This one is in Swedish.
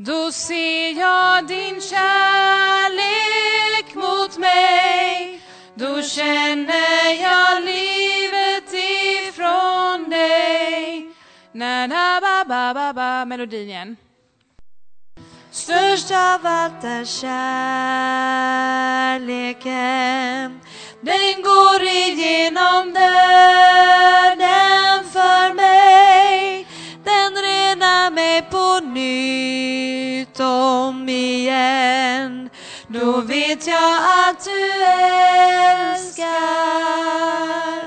Då ser jag din kärlek mot mig. Då känner jag livet ifrån dig. Na na ba ba ba ba. Melodin igen. Störst av allt är kärleken. Den går igenom döden för mig. Den renar mig på nytt om igen. Då vet jag att du älskar